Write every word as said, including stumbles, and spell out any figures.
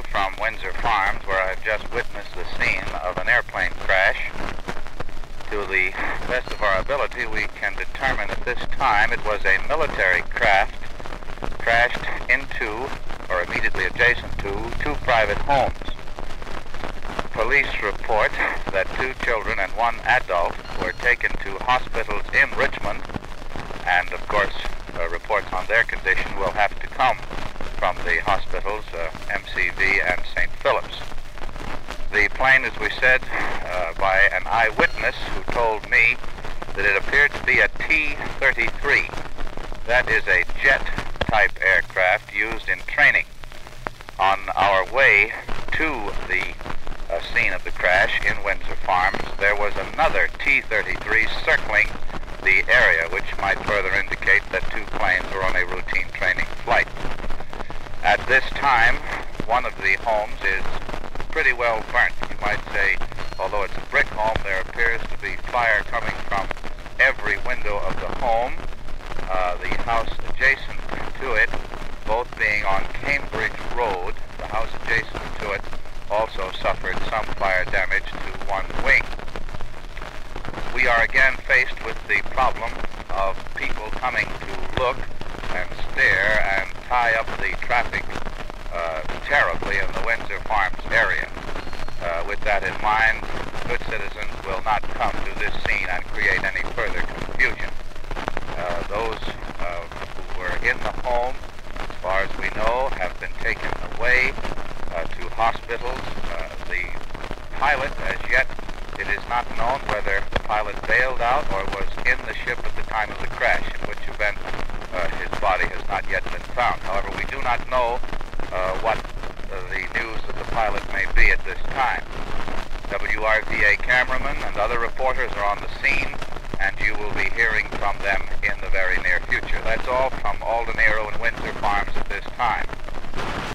from Windsor Farms, where I've just witnessed the scene of an airplane crash. To the best of our ability, we can determine at this time it was a military craft crashed into, or immediately adjacent to, two private homes. Police report that two children and one adult were taken to hospitals in Richmond, and of course uh, reports on their condition will have to come from the hospitals, uh, M C V and Saint Philip's. The plane, as we said, uh, by an eyewitness who told me that it appeared to be a T thirty-three. That is a jet-type aircraft used in training. On our way to the uh, scene of the crash in Windsor Farms, there was another T thirty-three circling the area, which might further indicate that two planes were on a routine training flight. At this time, one of the homes is pretty well burnt. You might say, although it's a brick home, there appears to be fire coming from every window of the home. Uh, the house adjacent to it, both being on Cambridge Road, the house adjacent to it also suffered some fire damage to one wing. We are again faced with the problem of people coming to look and stare and tie up the traffic uh, terribly in the Windsor Farms area. Uh, with that in mind, good citizens will not come to this scene and create any further confusion. Uh, those uh, who were in the home, as far as we know, have been taken away uh, to hospitals. Uh, the pilot, as yet, it is not known whether the pilot bailed out or was in the ship at the time of the crash, in which event uh, his body has not yet been found. However, we do not know uh, what uh, the news of the pilot may be at this time. W R V A cameramen and other reporters are on the scene, and you will be hearing from them in the very near future. That's all from Alden Aero and Windsor Farms at this time.